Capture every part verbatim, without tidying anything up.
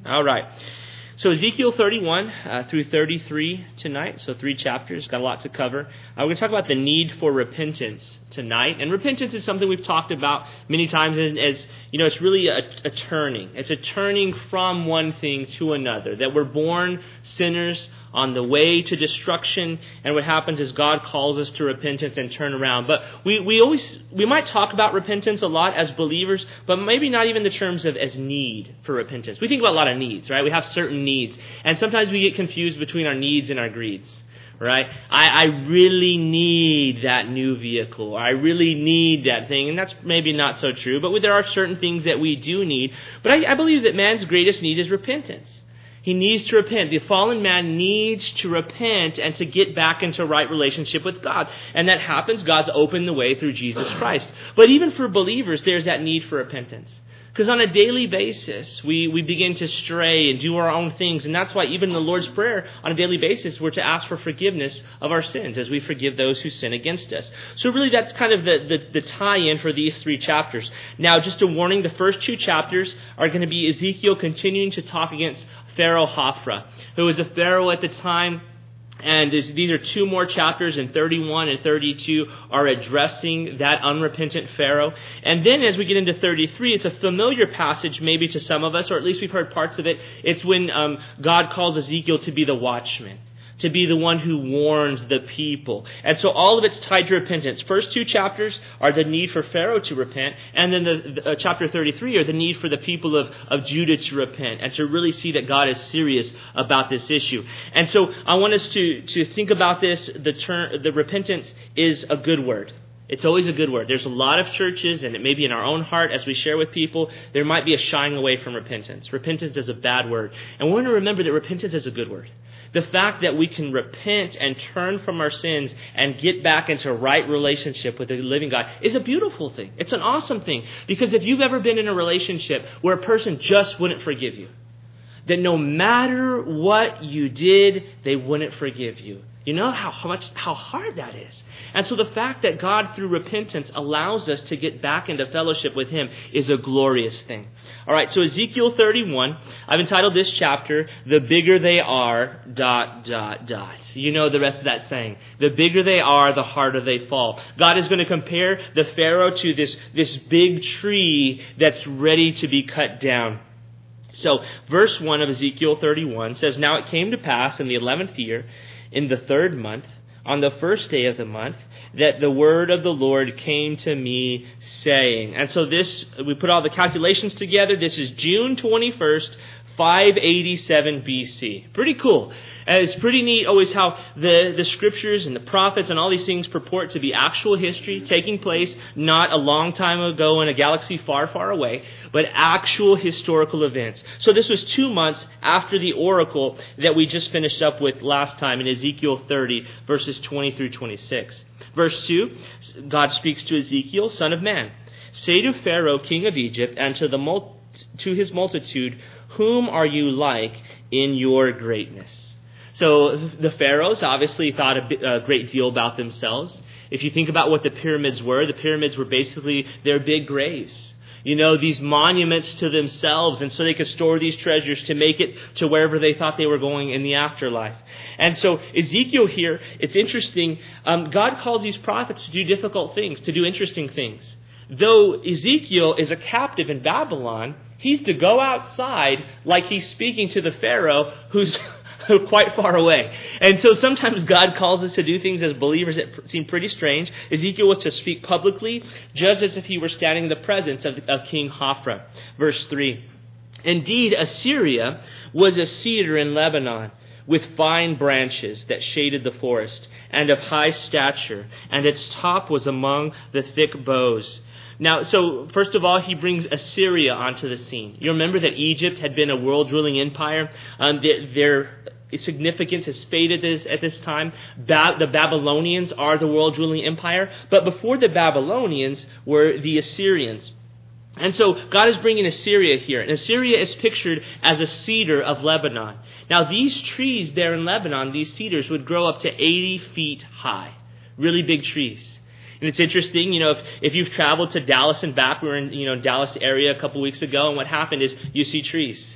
All right. So Ezekiel thirty-one uh, through thirty-three tonight. So three chapters. Got a lot to cover. Uh, we're going to talk about the need for repentance tonight. And repentance is something we've talked about many times as, as you know, it's really a, a turning. It's a turning from one thing to another. That we're born sinners on the way to destruction, and what happens is God calls us to repentance and turn around. But we, we always we might talk about repentance a lot as believers, but maybe not even the terms of as need for repentance. We think about a lot of needs, right? We have certain needs, and sometimes we get confused between our needs and our greeds. Right? I, I really need that new vehicle. I really need that thing. And that's maybe not so true, but there are certain things that we do need. But I, I believe that man's greatest need is repentance. He needs to repent. The fallen man needs to repent and to get back into a right relationship with God. And that happens. God's opened the way through Jesus Christ. But even for believers, there's that need for repentance. Because on a daily basis, we, we begin to stray and do our own things. And that's why even in the Lord's Prayer, on a daily basis, we're to ask for forgiveness of our sins as we forgive those who sin against us. So really that's kind of the, the, the tie-in for these three chapters. Now, just a warning, the first two chapters are going to be Ezekiel continuing to talk against Pharaoh Hophra, who was a pharaoh at the time. And these are two more chapters, and thirty-one and thirty-two are addressing that unrepentant Pharaoh. And then as we get into thirty-three, it's a familiar passage maybe to some of us, or at least we've heard parts of it. It's when um, God calls Ezekiel to be the watchman, to be the one who warns the people. And so all of it's tied to repentance. First two chapters are the need for Pharaoh to repent, and then the, the uh, chapter thirty-three are the need for the people of, of Judah to repent and to really see that God is serious about this issue. And so I want us to, to think about this. The term, the repentance is a good word. It's always a good word. There's a lot of churches, and it may be in our own heart as we share with people, there might be a shying away from repentance. Repentance is a bad word. And we want to remember that repentance is a good word. The fact that we can repent and turn from our sins and get back into a right relationship with the living God is a beautiful thing. It's an awesome thing. Because if you've ever been in a relationship where a person just wouldn't forgive you, that no matter what you did, they wouldn't forgive you. You know how, how much how hard that is. And so the fact that God, through repentance, allows us to get back into fellowship with Him is a glorious thing. All right, so Ezekiel thirty-one, I've entitled this chapter, The Bigger They Are, dot, dot, dot. You know the rest of that saying. The bigger they are, the harder they fall. God is going to compare the Pharaoh to this, this big tree that's ready to be cut down. So verse one of Ezekiel thirty-one says, Now it came to pass in the eleventh year, in the third month, on the first day of the month, that the word of the Lord came to me, saying. And so this, we put all the calculations together. This is June twenty-first, five eighty-seven B C. Pretty cool. And it's pretty neat always how the, the scriptures and the prophets and all these things purport to be actual history taking place not a long time ago in a galaxy far, far away, but actual historical events. So this was two months after the oracle that we just finished up with last time in Ezekiel thirty, verses twenty through twenty-six. Verse two, God speaks to Ezekiel, Son of man, say to Pharaoh, king of Egypt, and to the mul- to his multitude, whom are you like in your greatness? So the pharaohs obviously thought a, a great deal about themselves. If you think about what the pyramids were, the pyramids were basically their big graves. You know, these monuments to themselves, and so they could store these treasures to make it to wherever they thought they were going in the afterlife. And so Ezekiel here, it's interesting, um, God calls these prophets to do difficult things, to do interesting things. Though Ezekiel is a captive in Babylon, he's to go outside like he's speaking to the Pharaoh who's quite far away. And so sometimes God calls us to do things as believers that seem pretty strange. Ezekiel was to speak publicly, just as if he were standing in the presence of, of King Hophra. Verse three. Indeed, Assyria was a cedar in Lebanon, with fine branches that shaded the forest, and of high stature, and its top was among the thick boughs. Now, so first of all, he brings Assyria onto the scene. You remember that Egypt had been a world-ruling empire. Um, their, their significance has faded this, at this time. Ba- the Babylonians are the world-ruling empire. But before the Babylonians were the Assyrians. And so God is bringing Assyria here. And Assyria is pictured as a cedar of Lebanon. Now, these trees there in Lebanon, these cedars, would grow up to eighty feet high. Really big trees. And it's interesting, you know, if, if you've traveled to Dallas and back, we were in, you know, Dallas area a couple weeks ago, and what happened is you see trees.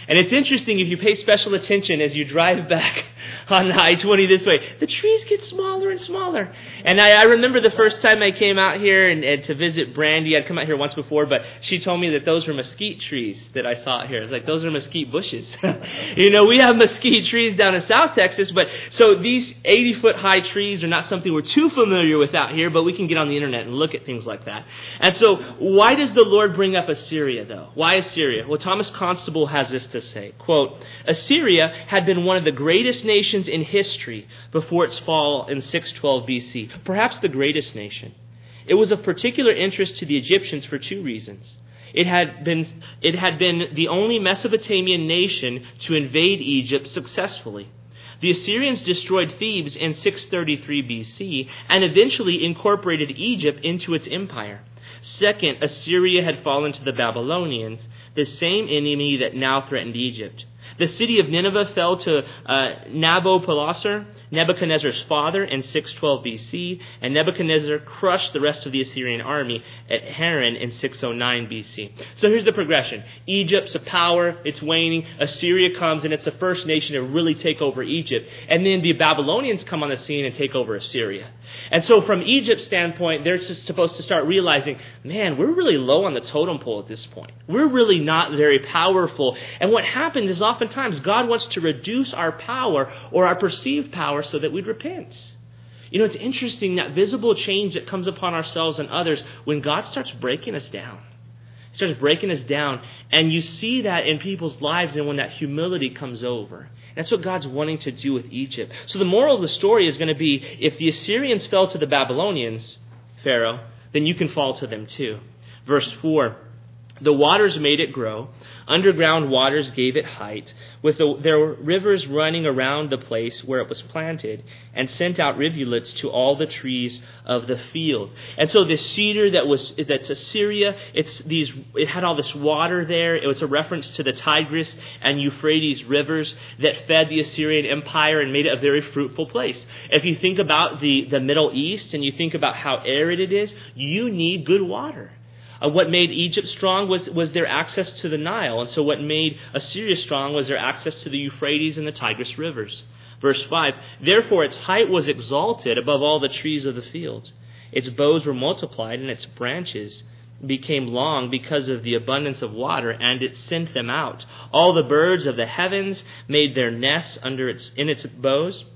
And it's interesting if you pay special attention as you drive back on I twenty this way, the trees get smaller and smaller. And I, I remember the first time I came out here and, and to visit Brandy. I'd come out here once before, but she told me that those were mesquite trees that I saw out here. It's like, those are mesquite bushes. You know, we have mesquite trees down in South Texas, but so these eighty-foot high trees are not something we're too familiar with out here, but we can get on the internet and look at things like that. And so why does the Lord bring up Assyria, though? Why Assyria? Well, Thomas Constable has this to say, quote, Assyria had been one of the greatest nations in history before its fall in six twelve B C, perhaps the greatest nation. It was of particular interest to the Egyptians for two reasons. It had been, it had been the only Mesopotamian nation to invade Egypt successfully. The Assyrians destroyed Thebes in six thirty-three B C and eventually incorporated Egypt into its empire. Second, Assyria had fallen to the Babylonians, the same enemy that now threatened Egypt. The city of Nineveh fell to uh, Nabopolassar, Nebuchadnezzar's father, in six twelve B C, and Nebuchadnezzar crushed the rest of the Assyrian army at Haran in six oh nine B C. So here's the progression. Egypt's a power, it's waning. Assyria comes, and it's the first nation to really take over Egypt. And then the Babylonians come on the scene and take over Assyria. And so from Egypt's standpoint, they're just supposed to start realizing, man, we're really low on the totem pole at this point. We're really not very powerful. And what happens is oftentimes God wants to reduce our power or our perceived power so that we'd repent. You know, it's interesting, that visible change that comes upon ourselves and others when God starts breaking us down. He starts breaking us down, and you see that in people's lives and when that humility comes over. That's what God's wanting to do with Egypt. So the moral of the story is going to be, if the Assyrians fell to the Babylonians, Pharaoh, then you can fall to them too. Verse four. The waters made it grow. Underground waters gave it height. With the, there were rivers running around the place where it was planted, and sent out rivulets to all the trees of the field. And so this cedar that was that's Assyria, it's these. It had all this water there. It was a reference to the Tigris and Euphrates rivers that fed the Assyrian Empire and made it a very fruitful place. If you think about the, the Middle East and you think about how arid it is, you need good water. Uh, what made Egypt strong was, was their access to the Nile. And so what made Assyria strong was their access to the Euphrates and the Tigris rivers. Verse five, therefore its height was exalted above all the trees of the field. Its boughs were multiplied, and its branches became long because of the abundance of water, and it sent them out. All the birds of the heavens made their nests under its in its boughs.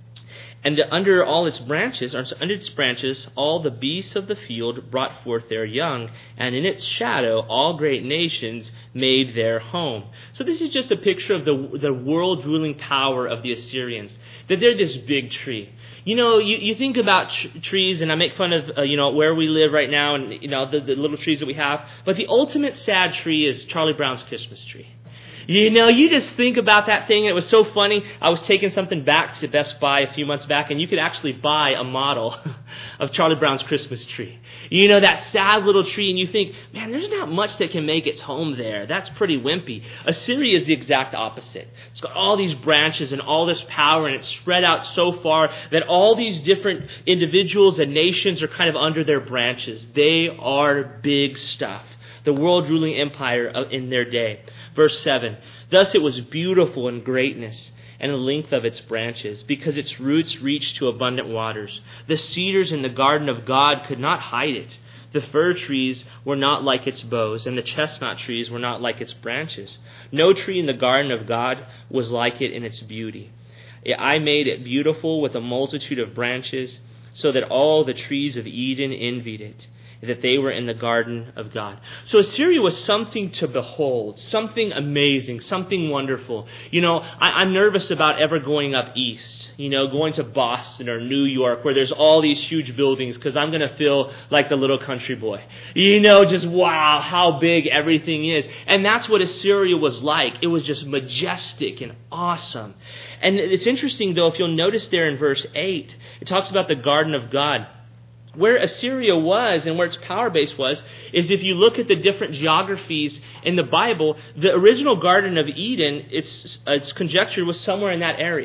And under all its branches, or under its branches, all the beasts of the field brought forth their young, and in its shadow all great nations made their home. So this is just a picture of the the world-ruling power of the Assyrians. That they're this big tree. You know, you, you think about tr- trees, and I make fun of uh, you know where we live right now, and you know the, the little trees that we have. But the ultimate sad tree is Charlie Brown's Christmas tree. You know, you just think about that thing. It was so funny. I was taking something back to Best Buy a few months back, and you could actually buy a model of Charlie Brown's Christmas tree. You know, that sad little tree, and you think, man, there's not much that can make its home there. That's pretty wimpy. Assyria is the exact opposite. It's got all these branches and all this power, and it's spread out so far that all these different individuals and nations are kind of under their branches. They are big stuff. The world-ruling empire in their day. Verse seven, thus it was beautiful in greatness and the length of its branches, because its roots reached to abundant waters. The cedars in the garden of God could not hide it. The fir trees were not like its boughs, and the chestnut trees were not like its branches. No tree in the garden of God was like it in its beauty. I made it beautiful with a multitude of branches, so that all the trees of Eden envied it, that they were in the garden of God. So Assyria was something to behold, something amazing, something wonderful. You know, I, I'm nervous about ever going up east, you know, going to Boston or New York where there's all these huge buildings, because I'm going to feel like the little country boy. You know, just wow, how big everything is. And that's what Assyria was like. It was just majestic and awesome. And it's interesting, though, if you'll notice there in verse eight, it talks about the garden of God. Where Assyria was and where its power base was is, if you look at the different geographies in the Bible, the original Garden of Eden, it's, it's conjectured, was somewhere in that area.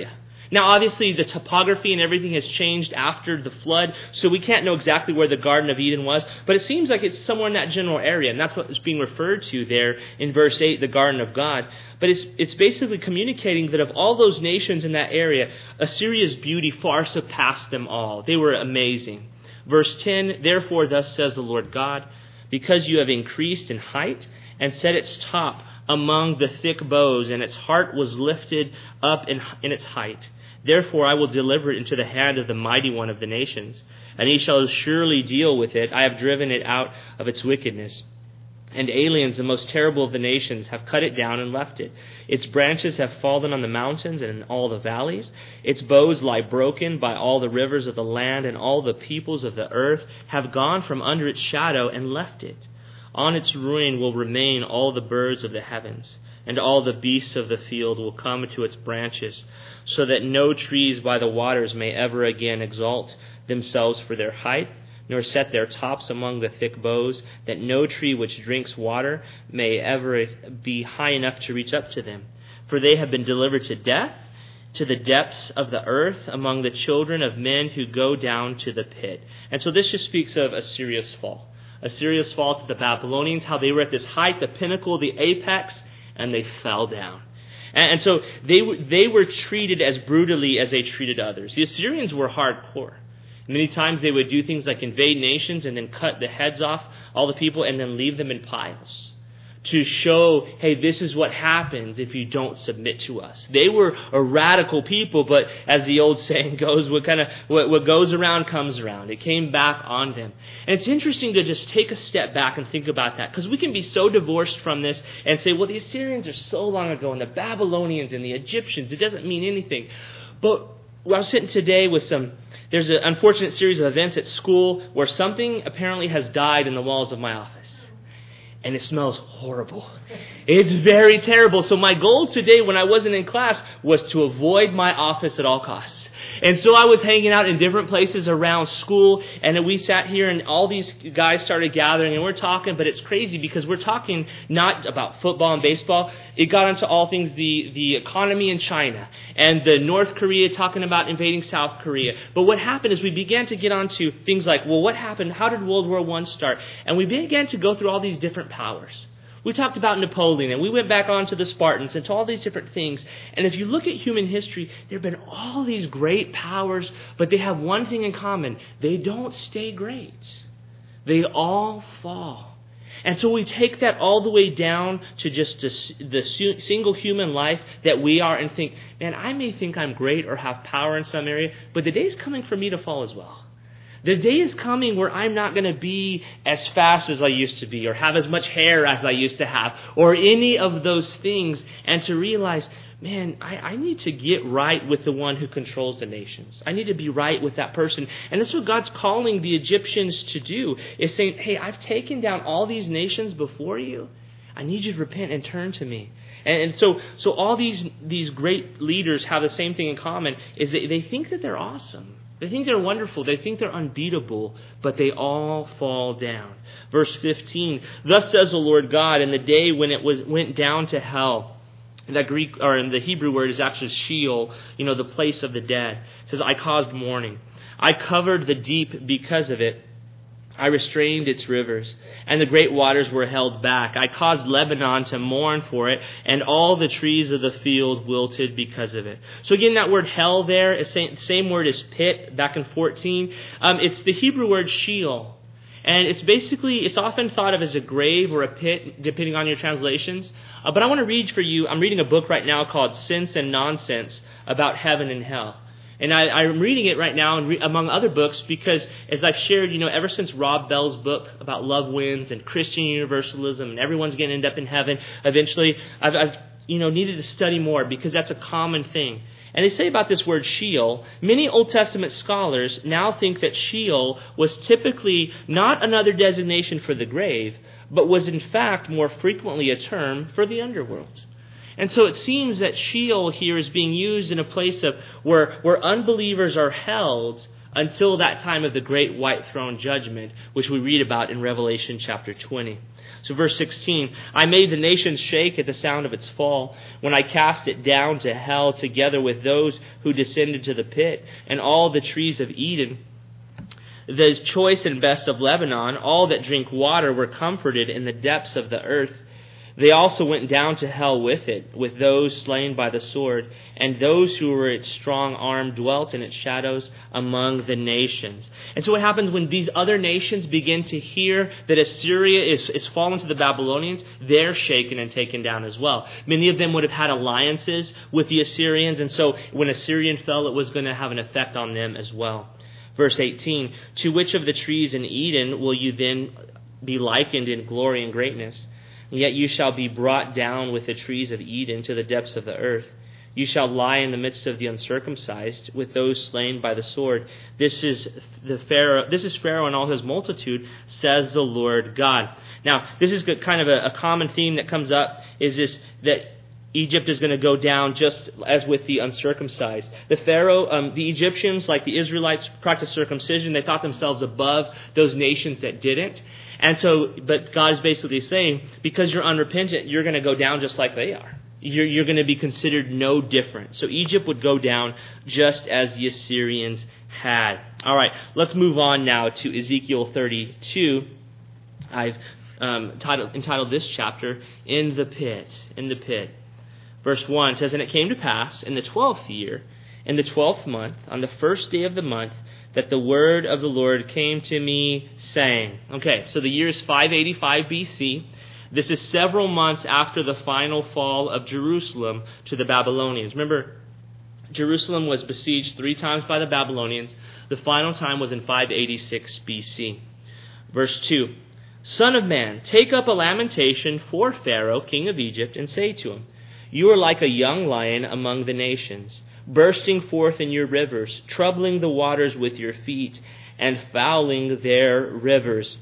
Now, obviously, the topography and everything has changed after the flood, so we can't know exactly where the Garden of Eden was, but it seems like it's somewhere in that general area, and that's what is being referred to there in verse eight, the Garden of God. But it's it's basically communicating that of all those nations in that area, Assyria's beauty far surpassed them all. They were amazing. Verse ten, therefore thus says the Lord God, because you have increased in height and set its top among the thick boughs, and its heart was lifted up in, in its height. Therefore I will deliver it into the hand of the mighty one of the nations, and he shall surely deal with it. I have driven it out of its wickedness. And aliens, the most terrible of the nations, have cut it down and left it. Its branches have fallen on the mountains and in all the valleys. Its boughs lie broken by all the rivers of the land, and all the peoples of the earth have gone from under its shadow and left it. On its ruin will remain all the birds of the heavens, and all the beasts of the field will come to its branches, so that no trees by the waters may ever again exalt themselves for their height, nor set their tops among the thick boughs, that no tree which drinks water may ever be high enough to reach up to them. For they have been delivered to death, to the depths of the earth, among the children of men who go down to the pit. And so this just speaks of Assyria's fall. Assyria's fall to the Babylonians, how they were at this height, the pinnacle, the apex, and they fell down. And, and so they, they were treated as brutally as they treated others. The Assyrians were hardcore. Many times they would do things like invade nations and then cut the heads off all the people and then leave them in piles to show, hey, this is what happens if you don't submit to us. They were a radical people, but as the old saying goes, what kind of what, what goes around comes around. It came back on them. And it's interesting to just take a step back and think about that, because we can be so divorced from this and say, well, the Assyrians are so long ago, and the Babylonians and the Egyptians, it doesn't mean anything. But I was sitting today with some, there's an unfortunate series of events at school where something apparently has died in the walls of my office. And it smells horrible. It's very terrible. So my goal today when I wasn't in class was to avoid my office at all costs. And so I was hanging out in different places around school, and we sat here and all these guys started gathering and we're talking, but it's crazy because we're talking not about football and baseball. It got into all things, the, the economy in China and the North Korea talking about invading South Korea. But what happened is we began to get onto things like, well, what happened? How did World War One start? And we began to go through all these different powers. We talked about Napoleon, and we went back on to the Spartans and to all these different things. And if you look at human history, there have been all these great powers, but they have one thing in common. They don't stay great. They all fall. And so we take that all the way down to just the single human life that we are and think, man, I may think I'm great or have power in some area, but the day's coming for me to fall as well. The day is coming where I'm not going to be as fast as I used to be or have as much hair as I used to have or any of those things, and to realize, man, I, I need to get right with the one who controls the nations. I need to be right with that person. And that's what God's calling the Egyptians to do, is saying, hey, I've taken down all these nations before you. I need you to repent and turn to me. And, and so so all these, these great leaders have the same thing in common, is that they think that they're awesome. They think they're wonderful. They think they're unbeatable, but they all fall down. Verse fifteen, thus says the Lord God, in the day when it was went down to hell. And that Greek, or in the Hebrew word is actually Sheol, you know, the place of the dead. It says, I caused mourning. I covered the deep because of it. I restrained its rivers, and the great waters were held back. I caused Lebanon to mourn for it, and all the trees of the field wilted because of it. So again, that word hell there is the same word as pit back in fourteen. Um, it's the Hebrew word Sheol. And it's basically, it's often thought of as a grave or a pit, depending on your translations. Uh, but I want to read for you, I'm reading a book right now called Sense and Nonsense about heaven and hell. And I, I'm reading it right now, and re, among other books, because as I've shared, you know, ever since Rob Bell's book about love wins and Christian universalism and everyone's going to end up in heaven, eventually I've, I've, you know, needed to study more, because that's a common thing. And they say about this word Sheol, many Old Testament scholars now think that Sheol was typically not another designation for the grave, but was in fact more frequently a term for the underworld. And so it seems that Sheol here is being used in a place of where, where unbelievers are held until that time of the great white throne judgment, which we read about in Revelation chapter twenty. So verse sixteen, I made the nations shake at the sound of its fall, when I cast it down to hell together with those who descended to the pit, and all the trees of Eden, the choice and best of Lebanon, all that drink water were comforted in the depths of the earth. They also went down to hell with it, with those slain by the sword, and those who were its strong arm dwelt in its shadows among the nations. And so what happens when these other nations begin to hear that Assyria is, is fallen to the Babylonians, they're shaken and taken down as well. Many of them would have had alliances with the Assyrians, and so when Assyrian fell, it was going to have an effect on them as well. Verse eighteen, to which of the trees in Eden will you then be likened in glory and greatness? Yet you shall be brought down with the trees of Eden to the depths of the earth. You shall lie in the midst of the uncircumcised, with those slain by the sword. This is the Pharaoh. This is Pharaoh and all his multitude, says the Lord God. Now, this is kind of a, a common theme that comes up. Is this that Egypt is going to go down just as with the uncircumcised. The Pharaoh, um, the Egyptians, like the Israelites, practiced circumcision. They thought themselves above those nations that didn't. And so, but God is basically saying, because you're unrepentant, you're going to go down just like they are. You're, you're going to be considered no different. So Egypt would go down just as the Assyrians had. All right, let's move on now to Ezekiel thirty-two. I've um, titled, entitled this chapter, In the Pit. In the Pit. Verse one says, And it came to pass in the twelfth year, in the twelfth month, on the first day of the month, that the word of the Lord came to me, saying. Okay, so the year is five eighty-five B C. This is several months after the final fall of Jerusalem to the Babylonians. Remember, Jerusalem was besieged three times by the Babylonians. The final time was in five eighty-six B C. Verse two, Son of man, take up a lamentation for Pharaoh, king of Egypt, and say to him, You are like a young lion among the nations, bursting forth in your rivers, troubling the waters with your feet, and fouling their rivers.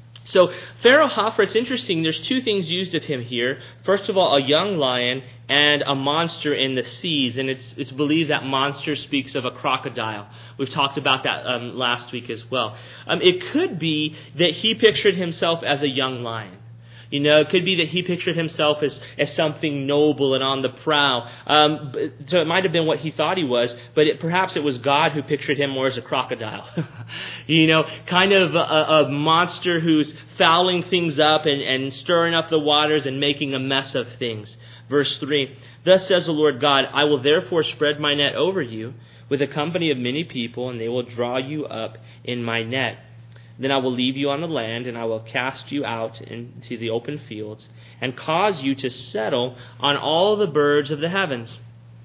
So Pharaoh Hophra, it's interesting, there's two things used of him here. First of all, a young lion and a monster in the seas, and it's it's believed that monster speaks of a crocodile. We've talked about that um, last week as well. Um, it could be that he pictured himself as a young lion. You know, it could be that he pictured himself as, as something noble and on the prowl. Um, so it might have been what he thought he was, but it, perhaps it was God who pictured him more as a crocodile. you know, kind of a, a monster who's fouling things up and, and stirring up the waters and making a mess of things. Verse three, Thus says the Lord God, I will therefore spread my net over you with a company of many people, and they will draw you up in my net. Then I will leave you on the land, and I will cast you out into the open fields, and cause you to settle on all the birds of the heavens.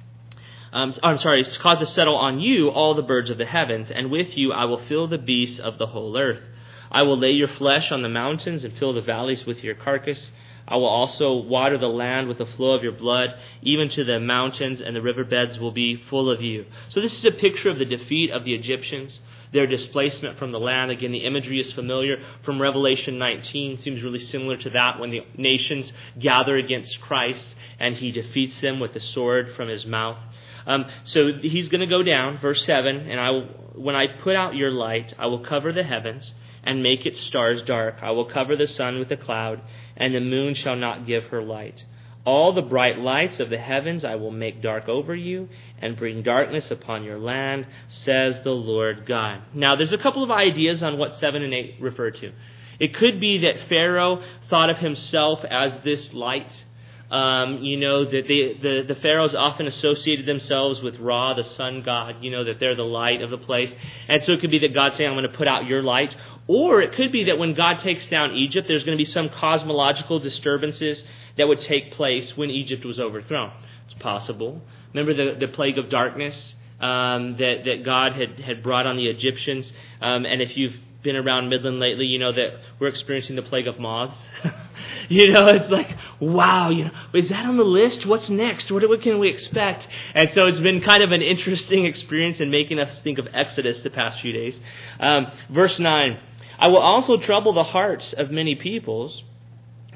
Um, I'm sorry, cause to settle on you all the birds of the heavens, and with you I will fill the beasts of the whole earth. I will lay your flesh on the mountains, and fill the valleys with your carcass. I will also water the land with the flow of your blood, even to the mountains, and the riverbeds will be full of you. So this is a picture of the defeat of the Egyptians, their displacement from the land. Again, the imagery is familiar from Revelation nineteen. Seems really similar to that when the nations gather against Christ and he defeats them with the sword from his mouth. Um, so he's going to go down, verse seven, and I will, when I put out your light, I will cover the heavens and make its stars dark. I will cover the sun with a cloud, and the moon shall not give her light. All the bright lights of the heavens I will make dark over you, and bring darkness upon your land, says the Lord God. Now, there's a couple of ideas on what seven and eight refer to. It could be that Pharaoh thought of himself as this light. Um, you know, that they, the, the pharaohs often associated themselves with Ra, the sun god, you know, that they're the light of the place. And so it could be that God's saying, I'm going to put out your light. Or it could be that when God takes down Egypt, there's going to be some cosmological disturbances that would take place when Egypt was overthrown. It's possible. Remember the, the plague of darkness um, that, that God had, had brought on the Egyptians? Um, and if you've been around Midland lately, you know that we're experiencing the plague of moths. you know, it's like, wow, you know, is that on the list? What's next? What, what can we expect? And so it's been kind of an interesting experience in making us think of Exodus the past few days. Um, verse nine, I will also trouble the hearts of many peoples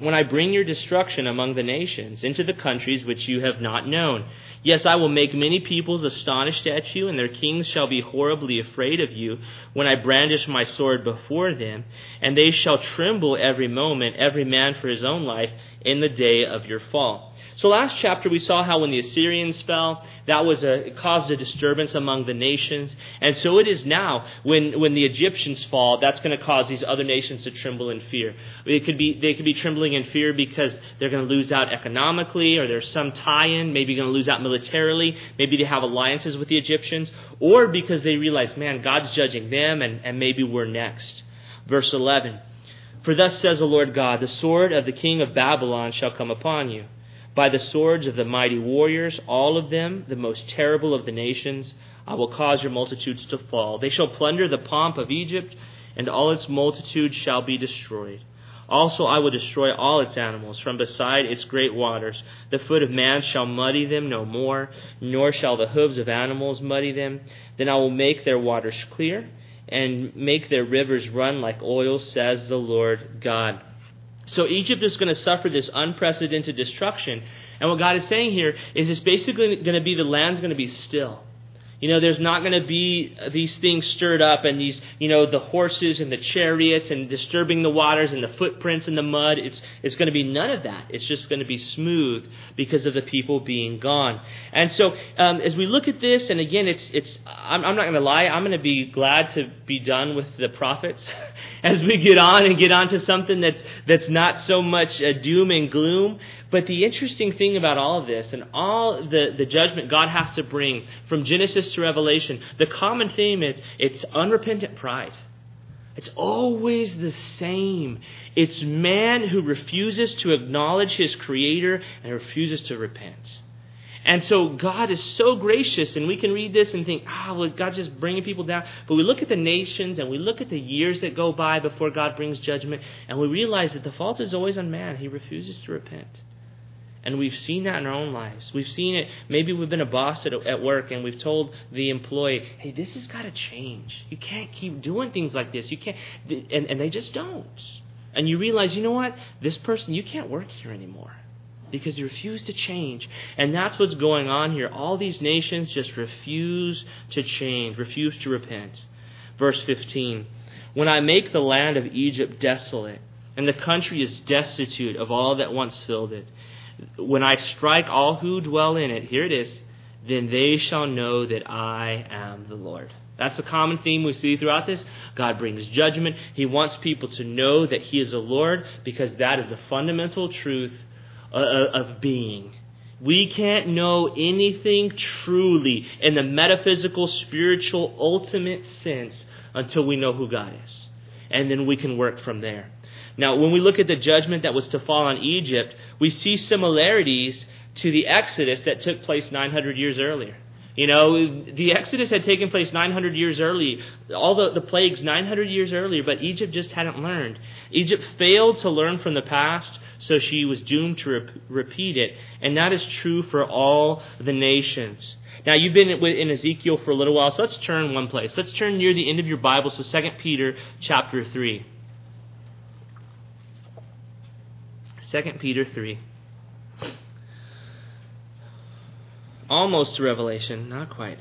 when I bring your destruction among the nations, into the countries which you have not known. Yes, I will make many peoples astonished at you, and their kings shall be horribly afraid of you when I brandish my sword before them, and they shall tremble every moment, every man for his own life, in the day of your fall. So last chapter we saw how when the Assyrians fell, that was a, it caused a disturbance among the nations. And so it is now when, when the Egyptians fall, that's going to cause these other nations to tremble in fear. It could be, they could be trembling in fear because they're going to lose out economically, or there's some tie-in, maybe going to lose out militarily, maybe they have alliances with the Egyptians, or because they realize, man, God's judging them and, and maybe we're next. Verse eleven, for thus says the Lord God, the sword of the king of Babylon shall come upon you. By the swords of the mighty warriors, all of them, the most terrible of the nations, I will cause your multitudes to fall. They shall plunder the pomp of Egypt, and all its multitude shall be destroyed. Also I will destroy all its animals from beside its great waters. The foot of man shall muddy them no more, nor shall the hooves of animals muddy them. Then I will make their waters clear, and make their rivers run like oil, says the Lord God. So Egypt is going to suffer this unprecedented destruction. And what God is saying here is it's basically going to be the land's going to be still. You know, there's not going to be these things stirred up and these, you know, the horses and the chariots and disturbing the waters and the footprints in the mud. It's it's going to be none of that. It's just going to be smooth because of the people being gone. And so um, as we look at this, and again, it's it's I'm, I'm not going to lie. I'm going to be glad to be done with the prophets as we get on and get on to something that's that's not so much uh, doom and gloom. But the interesting thing about all of this and all the, the judgment God has to bring from Genesis to Revelation, the common theme is it's unrepentant pride. It's always the same. It's man who refuses to acknowledge his Creator and refuses to repent. And so God is so gracious, and we can read this and think, ah, oh, well, God's just bringing people down. But we look at the nations and we look at the years that go by before God brings judgment, and we realize that the fault is always on man. He refuses to repent. And we've seen that in our own lives. We've seen it. Maybe we've been a boss at, at work and we've told the employee, hey, this has got to change. You can't keep doing things like this. You can't. And, and they just don't. And you realize, you know what? This person, you can't work here anymore because you refuse to change. And that's what's going on here. All these nations just refuse to change, refuse to repent. Verse fifteen, when I make the land of Egypt desolate and the country is destitute of all that once filled it, when I strike all who dwell in it, here it is, then they shall know that I am the Lord. That's the common theme we see throughout this. God brings judgment. He wants people to know that He is the Lord because that is the fundamental truth of being. We can't know anything truly in the metaphysical, spiritual, ultimate sense until we know who God is. And then we can work from there. Now, when we look at the judgment that was to fall on Egypt, we see similarities to the Exodus that took place nine hundred years earlier. You know, the Exodus had taken place nine hundred years early, all the, the plagues nine hundred years earlier, but Egypt just hadn't learned. Egypt failed to learn from the past, so she was doomed to rep- repeat it. And that is true for all the nations. Now, you've been in Ezekiel for a little while, so let's turn one place. Let's turn near the end of your Bible, so Second Peter chapter three. Second Peter three. Almost to Revelation, not quite.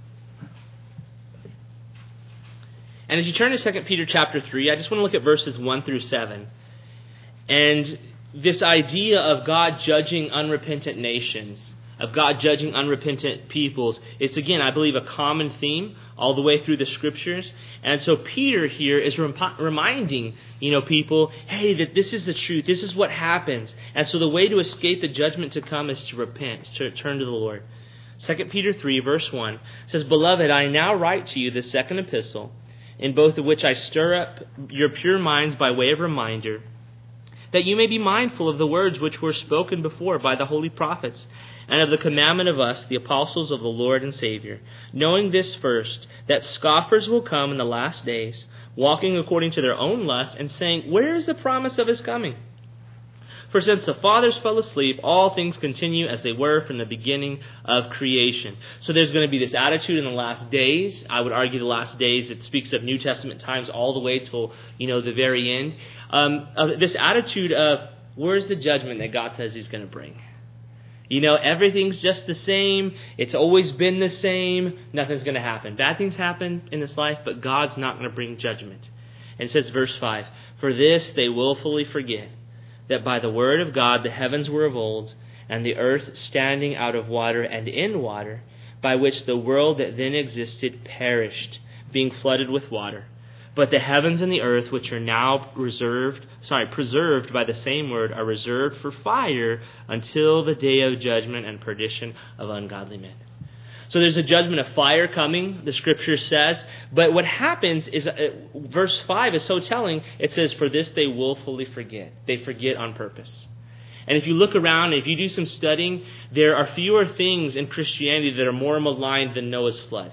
And as you turn to Second Peter chapter three, I just want to look at verses one through seven. And this idea of God judging unrepentant nations, of God judging unrepentant peoples, it's again, I believe, a common theme all the way through the Scriptures. And so Peter here is rem- reminding, you know, people, hey, that this is the truth. This is what happens. And so the way to escape the judgment to come is to repent, to turn to the Lord. Second Peter three, verse one says, Beloved, I now write to you the second epistle, in both of which I stir up your pure minds by way of reminder, that you may be mindful of the words which were spoken before by the holy prophets, and of the commandment of us, the apostles of the Lord and Savior, knowing this first, that scoffers will come in the last days, walking according to their own lusts, and saying, Where is the promise of His coming? For since the fathers fell asleep, all things continue as they were from the beginning of creation. So there's going to be this attitude in the last days. I would argue the last days, it speaks of New Testament times all the way till, you know, the very end. Um, of this attitude of where's the judgment that God says he's going to bring? You know, everything's just the same. It's always been the same. Nothing's going to happen. Bad things happen in this life, but God's not going to bring judgment. And it says, verse five, for this they willfully forget, that by the word of God the heavens were of old, and the earth standing out of water and in water, by which the world that then existed perished, being flooded with water. But the heavens and the earth, which are now reserved, sorry, preserved by the same word, are reserved for fire until the day of judgment and perdition of ungodly men. So there's a judgment of fire coming, the scripture says. But what happens is, uh, verse five is so telling. It says, for this they willfully forget. They forget on purpose. And if you look around, if you do some studying, there are fewer things in Christianity that are more maligned than Noah's flood.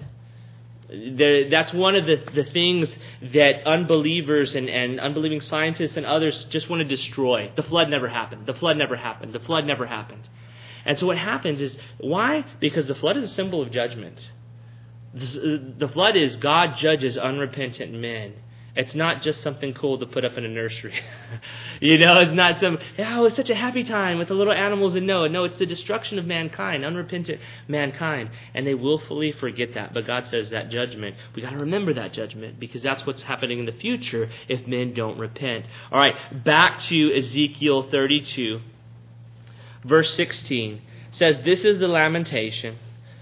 There, that's one of the, the things that unbelievers and, and unbelieving scientists and others just want to destroy. The flood never happened. The flood never happened. The flood never happened. And so what happens is, why? Because the flood is a symbol of judgment. The flood is God judges unrepentant men. It's not just something cool to put up in a nursery. You know, it's not some, oh, it's such a happy time with the little animals in Noah. No, it's the destruction of mankind, unrepentant mankind. And they willfully forget that. But God says that judgment, we got to remember that judgment, because that's what's happening in the future if men don't repent. All right, back to Ezekiel thirty-two. Verse sixteen says, this is the lamentation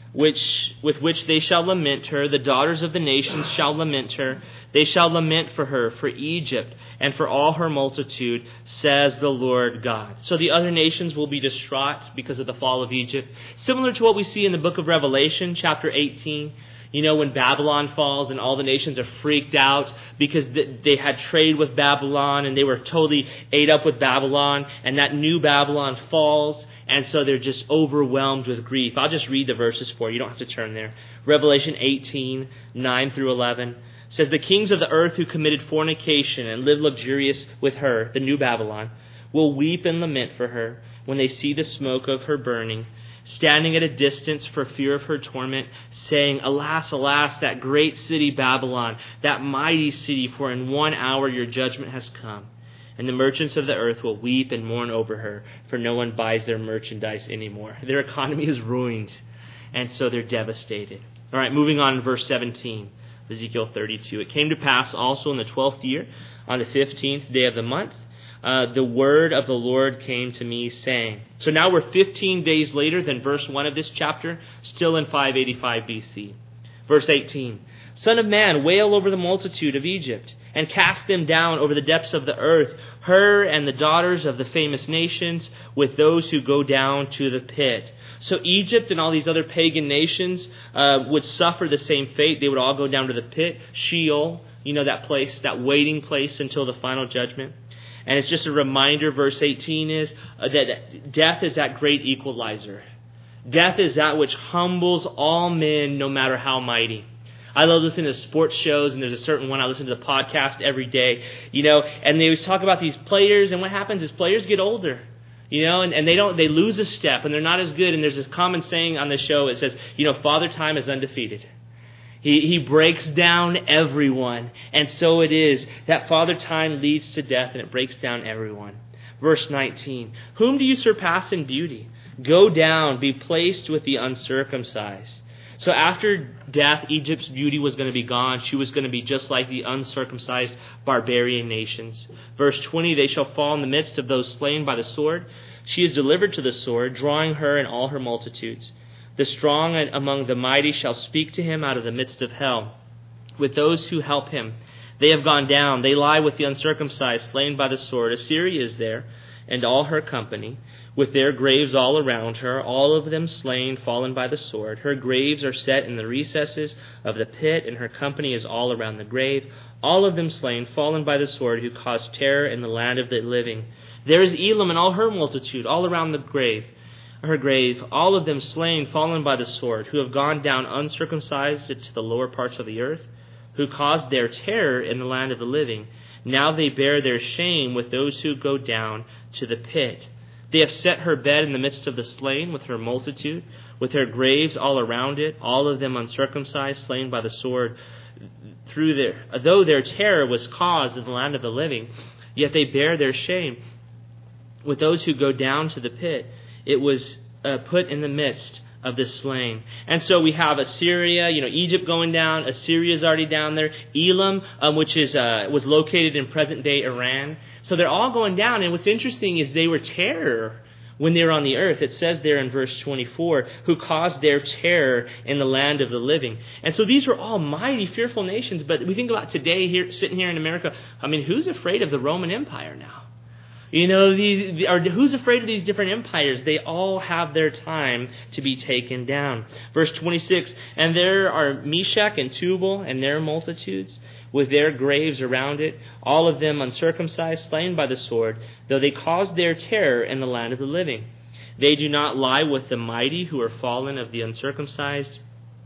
which with which they shall lament her. The daughters of the nations shall lament her. They shall lament for her, for Egypt, and for all her multitude, says the Lord God. So the other nations will be distraught because of the fall of Egypt. Similar to what we see in the book of Revelation, chapter eighteen. You know, when Babylon falls and all the nations are freaked out because they had trade with Babylon and they were totally ate up with Babylon, and that new Babylon falls, and so they're just overwhelmed with grief. I'll just read the verses for you. You don't have to turn there. Revelation eighteen, nine through eleven says, the kings of the earth who committed fornication and lived luxurious with her, the new Babylon, will weep and lament for her when they see the smoke of her burning, standing at a distance for fear of her torment, saying, alas, alas, that great city Babylon, that mighty city, for in one hour your judgment has come. And the merchants of the earth will weep and mourn over her, for no one buys their merchandise anymore. Their economy is ruined, and so they're devastated. All right, moving on to verse seventeen, Ezekiel thirty-two. It came to pass also in the twelfth year, on the fifteenth day of the month, Uh, the word of the Lord came to me, saying. So now we're fifteen days later than verse one of this chapter, still in five eighty-five B C. Verse eighteen. Son of man, wail over the multitude of Egypt, and cast them down over the depths of the earth, her and the daughters of the famous nations, with those who go down to the pit. So Egypt and all these other pagan nations uh, would suffer the same fate. They would all go down to the pit, Sheol, you know, that place, that waiting place until the final judgment. And it's just a reminder, verse eighteen is, uh, that death is that great equalizer. Death is that which humbles all men, no matter how mighty. I love listening to sports shows, and there's a certain one I listen to the podcast every day, you know, and they always talk about these players, and what happens is players get older, you know, and, and they don't, they lose a step, and they're not as good. And there's this common saying on the show, it says, you know, Father Time is undefeated. He he breaks down everyone. And so it is that Father Time leads to death, and it breaks down everyone. Verse nineteen. Whom do you surpass in beauty? Go down, be placed with the uncircumcised. So after death, Egypt's beauty was going to be gone. She was going to be just like the uncircumcised barbarian nations. Verse twenty. They shall fall in the midst of those slain by the sword. She is delivered to the sword, drawing her and all her multitudes. The strong among the mighty shall speak to him out of the midst of hell, with those who help him. They have gone down. They lie with the uncircumcised, slain by the sword. Assyria is there, and all her company, with their graves all around her, all of them slain, fallen by the sword. Her graves are set in the recesses of the pit, and her company is all around the grave. All of them slain, fallen by the sword, who caused terror in the land of the living. There is Elam and all her multitude, all around the grave. Her grave, all of them slain, fallen by the sword, who have gone down uncircumcised to the lower parts of the earth, who caused their terror in the land of the living. Now they bear their shame with those who go down to the pit. They have set her bed in the midst of the slain with her multitude, with her graves all around it, all of them uncircumcised, slain by the sword. Through their, though their terror was caused in the land of the living, yet they bear their shame. with those who go down to the pit. It was uh, put in the midst of the slain. And so we have Assyria, you know, Egypt going down. Assyria's already down there. Elam, um, which is uh, was located in present-day Iran. So they're all going down. And what's interesting is they were terror when they were on the earth. It says there in verse twenty-four, who caused their terror in the land of the living. And so these were all mighty, fearful nations. But we think about today, here sitting here in America, I mean, who's afraid of the Roman Empire now? You know, these, or who's afraid of these different empires? They all have their time to be taken down. Verse twenty-six, and there are Meshach and Tubal and their multitudes, with their graves around it, all of them uncircumcised, slain by the sword, though they caused their terror in the land of the living. They do not lie with the mighty who are fallen of the uncircumcised,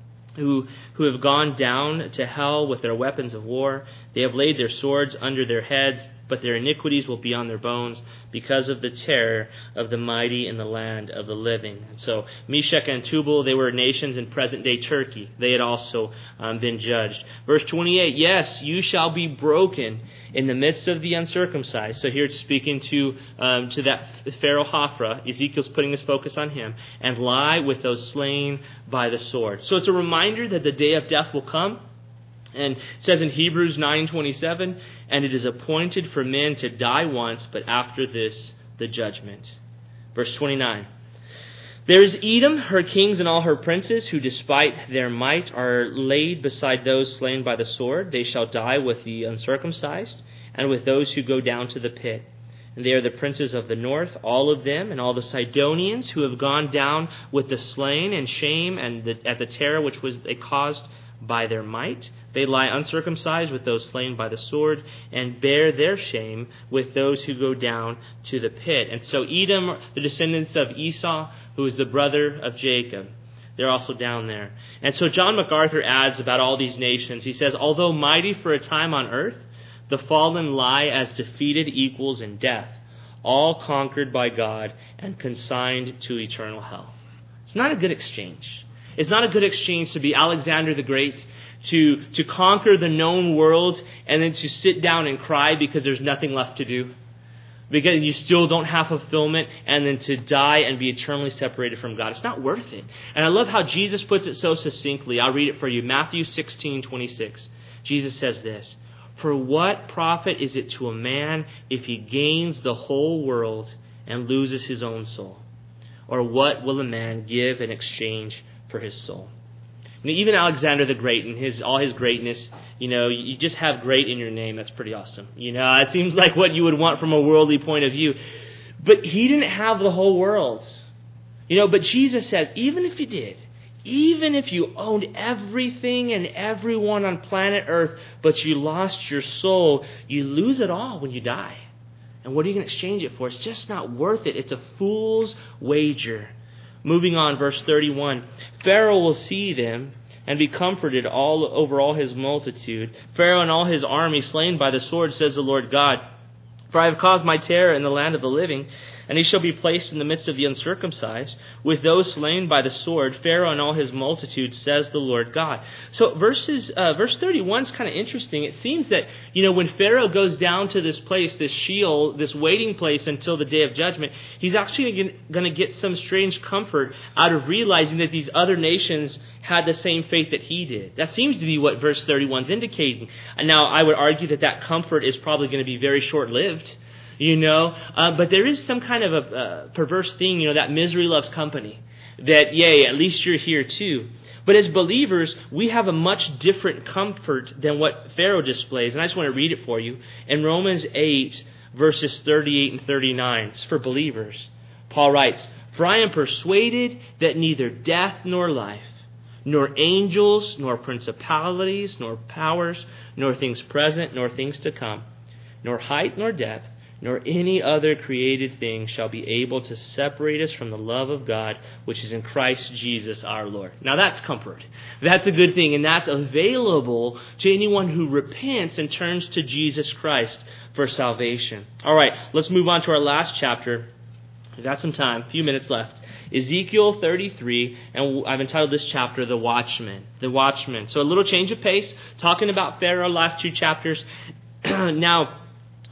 who who have gone down to hell with their weapons of war. They have laid their swords under their heads, but their iniquities will be on their bones because of the terror of the mighty in the land of the living. And so Meshach and Tubal, they were nations in present-day Turkey. They had also um, been judged. Verse twenty-eight, yes, you shall be broken in the midst of the uncircumcised. So here it's speaking to um, to that Pharaoh Hophra. Ezekiel's putting his focus on him. And lie with those slain by the sword. So it's a reminder that the day of death will come. And it says in Hebrews nine twenty-seven, and it is appointed for men to die once, but after this, the judgment. Verse twenty-nine, there is Edom, her kings and all her princes, who despite their might are laid beside those slain by the sword. They shall die with the uncircumcised and with those who go down to the pit. And they are the princes of the north, all of them, and all the Sidonians who have gone down with the slain and shame and the, at the terror which was they caused by their might. They lie uncircumcised with those slain by the sword, and bear their shame with those who go down to the pit. And so Edom, the descendants of Esau, who is the brother of Jacob, they're also down there. And so John MacArthur adds about all these nations. He says, although mighty for a time on earth, the fallen lie as defeated equals in death, all conquered by God and consigned to eternal hell. It's not a good exchange. It's not a good exchange to be Alexander the Great, to, to conquer the known world, and then to sit down and cry because there's nothing left to do, because you still don't have fulfillment, and then to die and be eternally separated from God. It's not worth it. And I love how Jesus puts it so succinctly. I'll read it for you. Matthew sixteen twenty-six. Jesus says this, for what profit is it to a man if he gains the whole world and loses his own soul? Or what will a man give in exchange for his soul? You know, even Alexander the Great and his all his greatness, you know, you just have great in your name. That's pretty awesome. You know, it seems like what you would want from a worldly point of view. But he didn't have the whole world. You know, but Jesus says, even if you did, even if you owned everything and everyone on planet Earth, but you lost your soul, you lose it all when you die. And what are you going to exchange it for? It's just not worth it. It's a fool's wager. Moving on, verse thirty-one. Pharaoh will see them and be comforted all over all his multitude. Pharaoh and all his army slain by the sword, says the Lord God. For I have caused my terror in the land of the living, and he shall be placed in the midst of the uncircumcised, with those slain by the sword, Pharaoh and all his multitude, says the Lord God. So verses, uh, verse thirty-one is kind of interesting. It seems that, you know, when Pharaoh goes down to this place, this Sheol, this waiting place until the day of judgment, he's actually going to get some strange comfort out of realizing that these other nations had the same faith that he did. That seems to be what verse thirty-one is indicating. And now I would argue that that comfort is probably going to be very short-lived. You know, uh, but there is some kind of a uh, perverse thing, you know, that misery loves company. That, yay, at least you're here too. But as believers, we have a much different comfort than what Pharaoh displays. And I just want to read it for you. In Romans eight, verses thirty-eight and thirty-nine, it's for believers. Paul writes, for I am persuaded that neither death nor life, nor angels, nor principalities, nor powers, nor things present, nor things to come, nor height, nor depth, nor any other created thing shall be able to separate us from the love of God, which is in Christ Jesus our Lord. Now that's comfort. That's a good thing, and that's available to anyone who repents and turns to Jesus Christ for salvation. All right, let's move on to our last chapter. We've got some time, a few minutes left. Ezekiel thirty-three, and I've entitled this chapter, The Watchman. The Watchman. So a little change of pace, talking about Pharaoh, last two chapters. Now,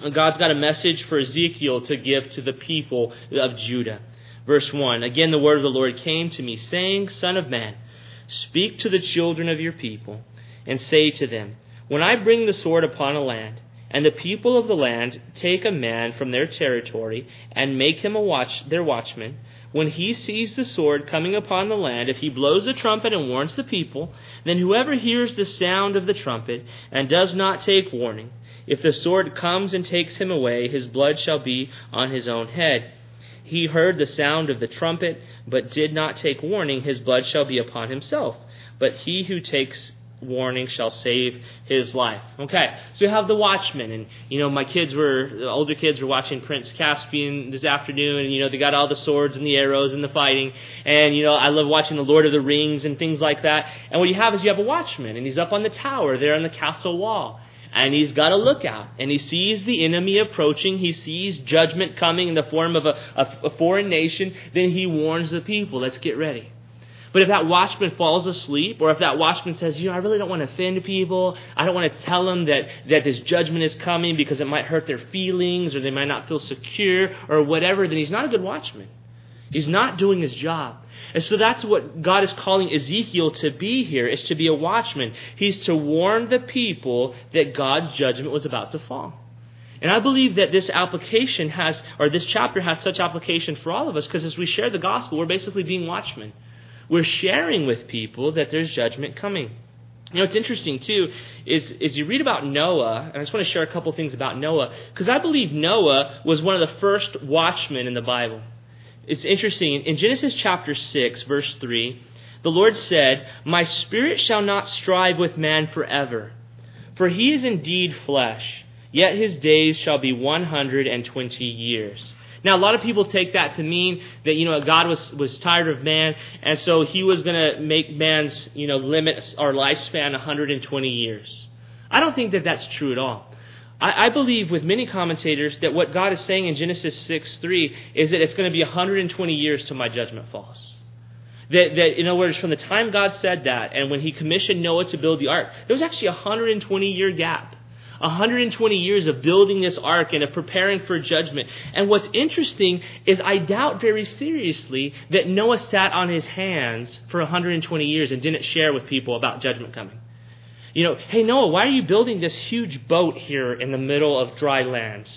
God's got a message for Ezekiel to give to the people of Judah. Verse one, again the word of the Lord came to me, saying, Son of man, speak to the children of your people, and say to them, when I bring the sword upon a land, and the people of the land take a man from their territory, and make him a watch their watchman, when he sees the sword coming upon the land, if he blows the trumpet and warns the people, then whoever hears the sound of the trumpet, and does not take warning, if the sword comes and takes him away, his blood shall be on his own head. He heard the sound of the trumpet, but did not take warning, his blood shall be upon himself. But he who takes warning shall save his life. Okay, so you have the watchman, and you know my kids were, the older kids were watching Prince Caspian this afternoon, and you know they got all the swords and the arrows and the fighting, and you know I love watching the Lord of the Rings and things like that. And what you have is you have a watchman, and he's up on the tower there on the castle wall. And he's got a lookout, and he sees the enemy approaching. He sees judgment coming in the form of a, a, a foreign nation. Then he warns the people, let's get ready. But if that watchman falls asleep, or if that watchman says, you know, I really don't want to offend people, I don't want to tell them that, that this judgment is coming because it might hurt their feelings, or they might not feel secure, or whatever, then he's not a good watchman. He's not doing his job. And so that's what God is calling Ezekiel to be here, is to be a watchman. He's to warn the people that God's judgment was about to fall. And I believe that this application has, or this chapter has such application for all of us, because as we share the gospel, we're basically being watchmen. We're sharing with people that there's judgment coming. You know, what's interesting, too, is, is you read about Noah, and I just want to share a couple things about Noah, because I believe Noah was one of the first watchmen in the Bible. It's interesting. In Genesis chapter six, verse three, the Lord said, my spirit shall not strive with man forever, for he is indeed flesh, yet his days shall be one hundred twenty years. Now, a lot of people take that to mean that, you know, God was, was tired of man, and so he was going to make man's, you know, limit our lifespan one hundred twenty years. I don't think that that's true at all. I believe with many commentators that what God is saying in Genesis six three is that it's going to be one hundred twenty years till my judgment falls. That, that, in other words, from the time God said that and when he commissioned Noah to build the ark, there was actually a one hundred twenty year gap. one hundred twenty years of building this ark and of preparing for judgment. And what's interesting is I doubt very seriously that Noah sat on his hands for one hundred twenty years and didn't share with people about judgment coming. You know, hey, Noah, why are you building this huge boat here in the middle of dry lands?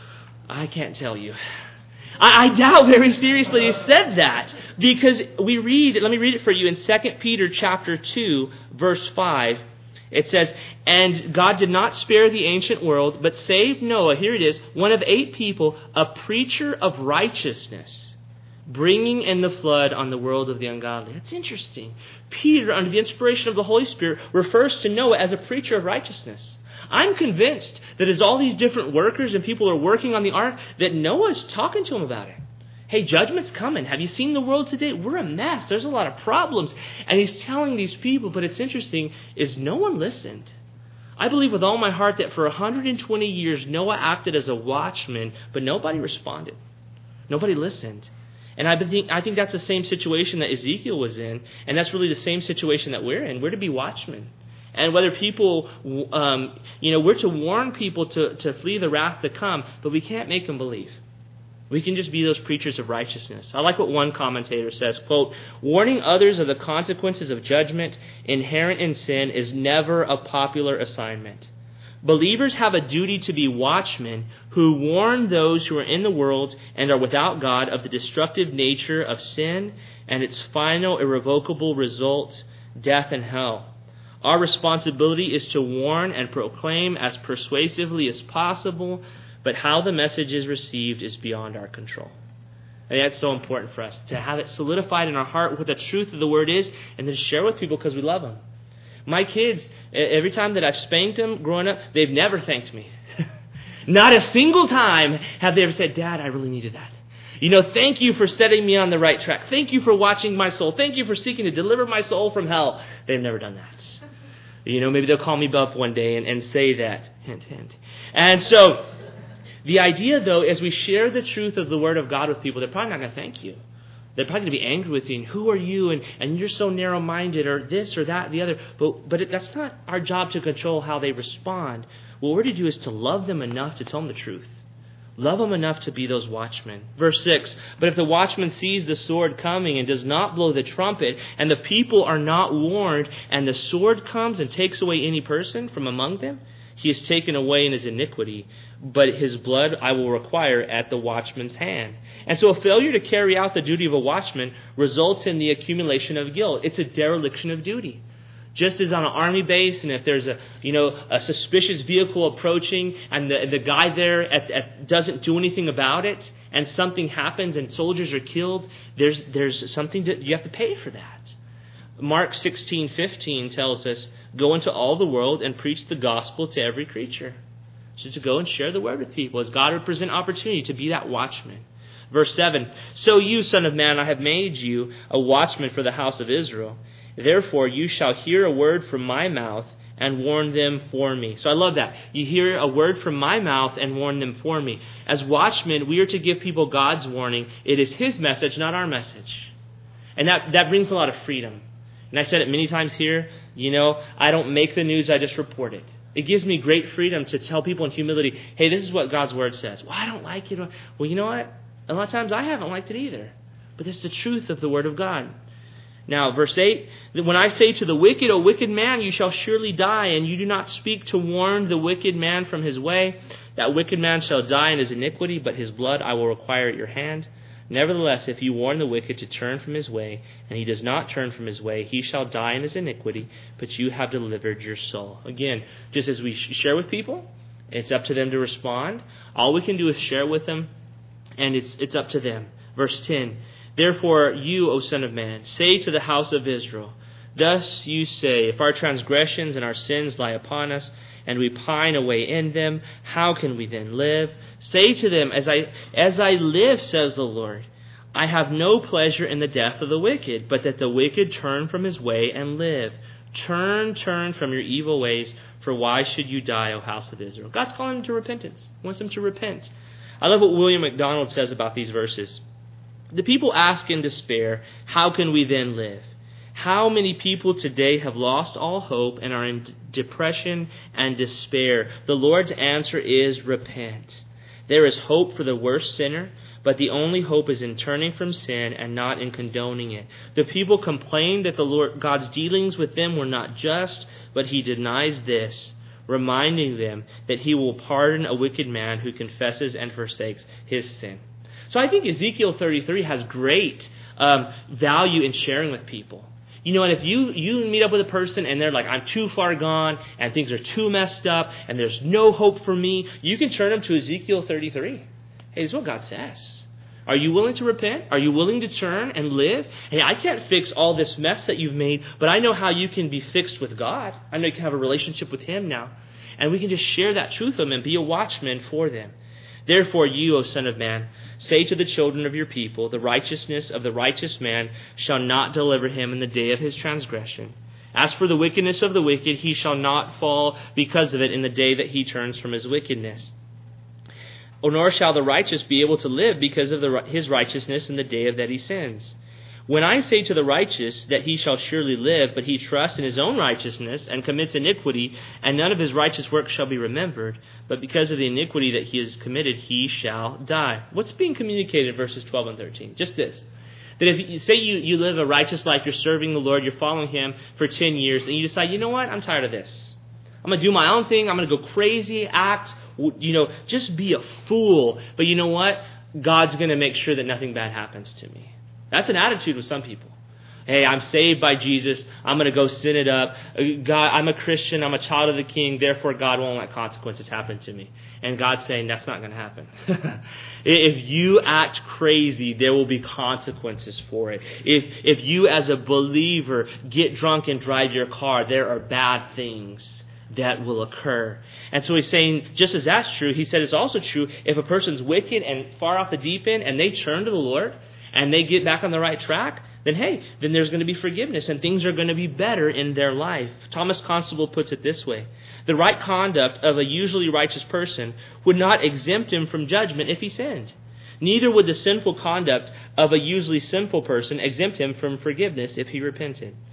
I can't tell you. I, I doubt very seriously he said that, because we read, let me read it for you in Second Peter chapter two, verse five. It says, and God did not spare the ancient world, but saved Noah, here it is, one of eight people, a preacher of righteousness, bringing in the flood on the world of the ungodly. That's interesting. Peter, under the inspiration of the Holy Spirit, refers to Noah as a preacher of righteousness. I'm convinced that as all these different workers and people are working on the ark, that Noah is talking to them about it. Hey, judgment's coming. Have you seen the world today? We're a mess. There's a lot of problems. And he's telling these people, but it's interesting, is no one listened. I believe with all my heart that for one hundred twenty years, Noah acted as a watchman, but nobody responded. Nobody listened. And I think, I think that's the same situation that Ezekiel was in, and that's really the same situation that we're in. We're to be watchmen. And whether people, um, you know, we're to warn people to, to flee the wrath to come, but we can't make them believe. We can just be those preachers of righteousness. I like what one commentator says, quote, warning others of the consequences of judgment inherent in sin is never a popular assignment. Believers have a duty to be watchmen who warn those who are in the world and are without God of the destructive nature of sin and its final irrevocable result, death and hell. Our responsibility is to warn and proclaim as persuasively as possible, but how the message is received is beyond our control. And that's so important for us, to have it solidified in our heart what the truth of the word is, and then share with people because we love them. My kids, every time that I've spanked them growing up, they've never thanked me. Not a single time have they ever said, Dad, I really needed that. You know, thank you for setting me on the right track. Thank you for watching my soul. Thank you for seeking to deliver my soul from hell. They've never done that. You know, maybe they'll call me up one day and, and say that. Hint, hint. And so the idea, though, as we share the truth of the Word of God with people, they're probably not going to thank you. They're probably going to be angry with you. And who are you? And, and you're so narrow-minded, or this or that, the other. But, but it, that's not our job to control how they respond. what we're to do is to love them enough to tell them the truth. Love them enough to be those watchmen. Verse six, but if the watchman sees the sword coming and does not blow the trumpet, and the people are not warned, and the sword comes and takes away any person from among them, he is taken away in his iniquity, but his blood I will require at the watchman's hand. And so a failure to carry out the duty of a watchman results in the accumulation of guilt. It's a dereliction of duty. Just as on an army base, and if there's a you know a suspicious vehicle approaching, and the the guy there at, at, doesn't do anything about it, and something happens and soldiers are killed, there's there's something that you have to pay for that. Mark sixteen fifteen tells us, "Go into all the world and preach the gospel to every creature." Just to go and share the word with people, as God would present opportunity to be that watchman. Verse seven, "So you, Son of Man, I have made you a watchman for the house of Israel. Therefore you shall hear a word from my mouth and warn them for me." So I love that. You hear a word from my mouth and warn them for me. As watchmen, we are to give people God's warning. It is His message, not our message. And that, that brings a lot of freedom. And I said it many times here, you know, I don't make the news, I just report it. It gives me great freedom to tell people in humility, hey, this is what God's Word says. Well, I don't like it. Well, you know what? A lot of times I haven't liked it either. But it's the truth of the Word of God. Now, verse eight, "When I say to the wicked, O wicked man, you shall surely die, and you do not speak to warn the wicked man from his way, that wicked man shall die in his iniquity, but his blood I will require at your hand. Nevertheless, if you warn the wicked to turn from his way, and he does not turn from his way, he shall die in his iniquity, but you have delivered your soul." Again, just as we share with people, it's up to them to respond. All we can do is share with them, and it's it's up to them. Verse ten, "Therefore you, O Son of Man, say to the house of Israel, thus you say, if our transgressions and our sins lie upon us, and we pine away in them, how can we then live? Say to them, as I as I live, says the Lord, I have no pleasure in the death of the wicked, but that the wicked turn from his way and live. Turn, turn from your evil ways, for why should you die, O house of Israel?" God's calling them to repentance. He wants them to repent. I love what William MacDonald says about these verses. The people ask in despair, how can we then live? How many people today have lost all hope and are in depression and despair? The Lord's answer is repent. There is hope for the worst sinner, but the only hope is in turning from sin and not in condoning it. The people complain that the Lord God's dealings with them were not just, but He denies this, reminding them that He will pardon a wicked man who confesses and forsakes his sin. So I think Ezekiel thirty-three has great um, value in sharing with people. You know, and if you, you meet up with a person and they're like, I'm too far gone and things are too messed up and there's no hope for me, you can turn them to Ezekiel thirty-three. Hey, this is what God says. Are you willing to repent? Are you willing to turn and live? Hey, I can't fix all this mess that you've made, but I know how you can be fixed with God. I know you can have a relationship with Him now. And we can just share that truth with them and be a watchman for them. Therefore you, O Son of Man, say to the children of your people, the righteousness of the righteous man shall not deliver him in the day of his transgression. As for the wickedness of the wicked, he shall not fall because of it in the day that he turns from his wickedness. Nor shall the righteous be able to live because of the, his righteousness in the day of that he sins. When I say to the righteous that he shall surely live, but he trusts in his own righteousness and commits iniquity, and none of his righteous works shall be remembered, but because of the iniquity that he has committed, he shall die. What's being communicated in verses twelve and thirteen? Just this. That if you say you, you live a righteous life, you're serving the Lord, you're following Him for ten years, and you decide, you know what, I'm tired of this. I'm going to do my own thing, I'm going to go crazy, act, you know, just be a fool. But you know what? God's going to make sure that nothing bad happens to me. That's an attitude with some people. Hey, I'm saved by Jesus. I'm going to go sin it up. God, I'm a Christian. I'm a child of the King. Therefore, God won't let consequences happen to me. And God's saying that's not going to happen. If you act crazy, there will be consequences for it. If if you as a believer get drunk and drive your car, there are bad things that will occur. And so he's saying, just as that's true, he said it's also true if a person's wicked and far off the deep end and they turn to the Lord and they get back on the right track, then hey, then there's going to be forgiveness and things are going to be better in their life. Thomas Constable puts it this way. The right conduct of a usually righteous person would not exempt him from judgment if he sinned. Neither would the sinful conduct of a usually sinful person exempt him from forgiveness if he repented.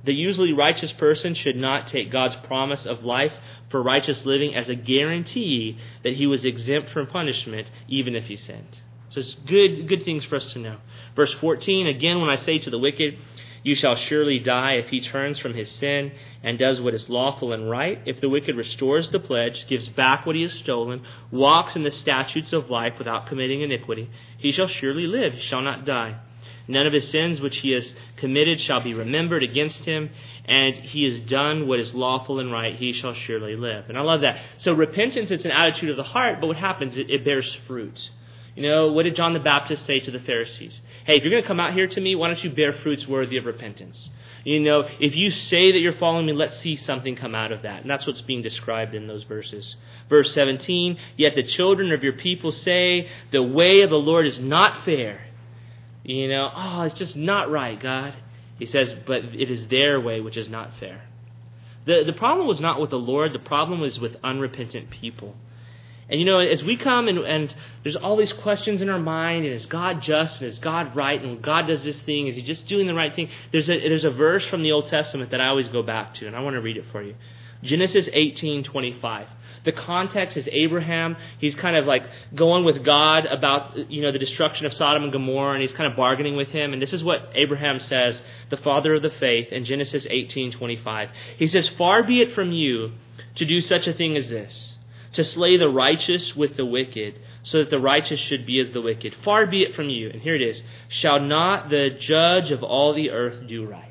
The usually righteous person should not take God's promise of life for righteous living as a guarantee that he was exempt from punishment even if he sinned. So it's good, good things for us to know. Verse fourteen, again, when I say to the wicked, you shall surely die if he turns from his sin and does what is lawful and right. If the wicked restores the pledge, gives back what he has stolen, walks in the statutes of life without committing iniquity, he shall surely live, he shall not die. None of his sins which he has committed shall be remembered against him, and he has done what is lawful and right, he shall surely live. And I love that. So repentance is an attitude of the heart, but what happens? It, it bears fruit. You know, what did John the Baptist say to the Pharisees? Hey, if you're going to come out here to me, why don't you bear fruits worthy of repentance? You know, if you say that you're following me, let's see something come out of that. And that's what's being described in those verses. Verse seventeen, yet the children of your people say, the way of the Lord is not fair. You know, oh, it's just not right, God. He says, but it is their way which is not fair. The, the problem was not with the Lord. The problem was with unrepentant people. And, you know, as we come and, and there's all these questions in our mind, and is God just, and is God right, and when God does this thing, is he just doing the right thing? There's a, there's a verse from the Old Testament that I always go back to, and I want to read it for you. Genesis eighteen twenty-five. The context is Abraham. He's kind of like going with God about, you know, the destruction of Sodom and Gomorrah, and he's kind of bargaining with him. And this is what Abraham says, the father of the faith, in Genesis eighteen twenty-five. He says, far be it from you to do such a thing as this, to slay the righteous with the wicked, so that the righteous should be as the wicked. Far be it from you, and here it is, shall not the judge of all the earth do right?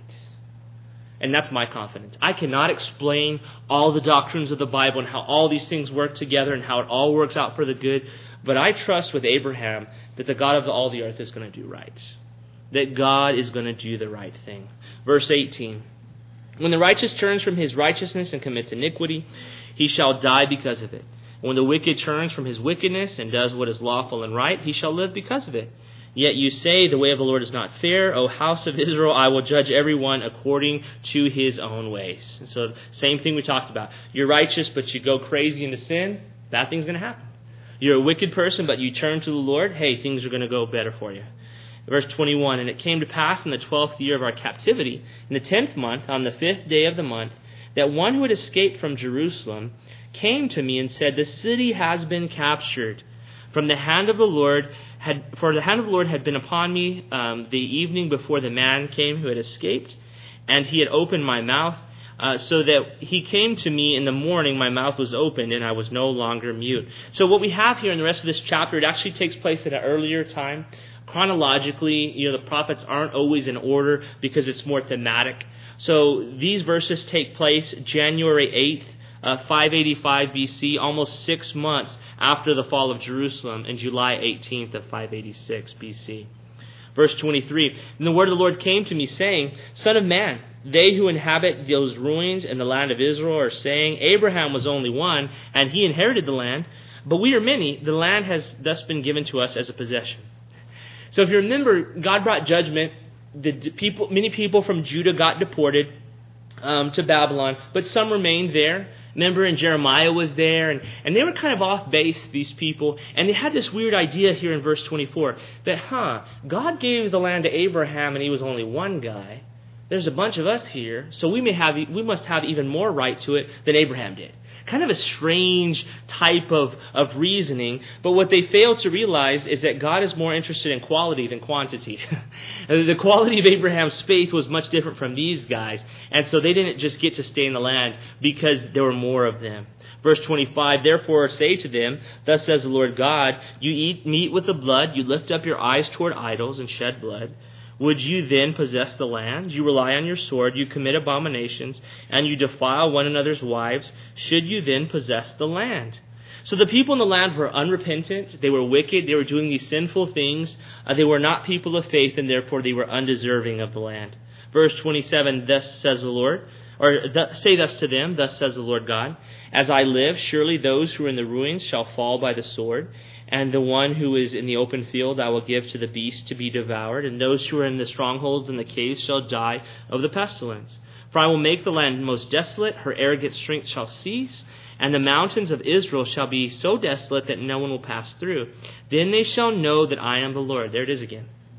And that's my confidence. I cannot explain all the doctrines of the Bible and how all these things work together and how it all works out for the good, but I trust with Abraham that the God of all the earth is going to do right. That God is going to do the right thing. Verse eighteen, when the righteous turns from his righteousness and commits iniquity, he shall die because of it. When the wicked turns from his wickedness and does what is lawful and right, he shall live because of it. Yet you say, the way of the Lord is not fair. O house of Israel, I will judge everyone according to his own ways. And so, same thing we talked about. You're righteous, but you go crazy into sin, bad things are going to happen. You're a wicked person, but you turn to the Lord, hey, things are going to go better for you. Verse twenty-one, and it came to pass in the twelfth year of our captivity, in the tenth month, on the fifth day of the month, that one who had escaped from Jerusalem came to me and said, the city has been captured. From the hand of the Lord had, for the hand of the Lord had been upon me um, the evening before the man came who had escaped, and he had opened my mouth, uh, so that he came to me in the morning. My mouth was opened, and I was no longer mute. So what we have here in the rest of this chapter, it actually takes place at an earlier time. Chronologically, you know, the prophets aren't always in order because it's more thematic. So these verses take place January eighth. Uh, five eighty-five B C, almost six months after the fall of Jerusalem, and July eighteenth of five eighty-six B C. Verse twenty-three, and the word of the Lord came to me, saying, Son of man, they who inhabit those ruins in the land of Israel are saying, Abraham was only one, and he inherited the land, but we are many. The land has thus been given to us as a possession. So if you remember, God brought judgment. The people, many people from Judah got deported um, to Babylon, but some remained there. Remember, and Jeremiah was there, and, and they were kind of off base, these people, and they had this weird idea here in verse twenty-four, that, huh, God gave the land to Abraham, and he was only one guy. There's a bunch of us here, so we may have, we must have even more right to it than Abraham did. Kind of a strange type of, of reasoning, but what they fail to realize is that God is more interested in quality than quantity. The quality of Abraham's faith was much different from these guys, and so they didn't just get to stay in the land because there were more of them. Verse twenty-five, therefore say to them, thus says the Lord God, you eat meat with the blood, you lift up your eyes toward idols and shed blood. Would you then possess the land? You rely on your sword, you commit abominations, and you defile one another's wives. Should you then possess the land? So the people in the land were unrepentant, they were wicked, they were doing these sinful things. Uh, they were not people of faith, and therefore they were undeserving of the land. Verse twenty-seven, thus says the Lord, or th- say thus to them, thus says the Lord God, as I live, surely those who are in the ruins shall fall by the sword, and the one who is in the open field I will give to the beast to be devoured, and those who are in the strongholds and the caves shall die of the pestilence. For I will make the land most desolate, her arrogant strength shall cease, and the mountains of Israel shall be so desolate that no one will pass through. Then they shall know that I am the Lord. There it is again.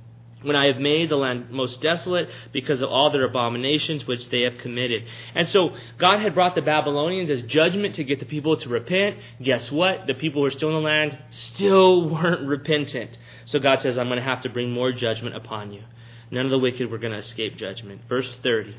when I have made the land most desolate because of all their abominations which they have committed. And so God had brought the Babylonians as judgment to get the people to repent. Guess what? The people who were still in the land still weren't repentant. So God says, I'm going to have to bring more judgment upon you. None of the wicked were going to escape judgment. Verse thirty.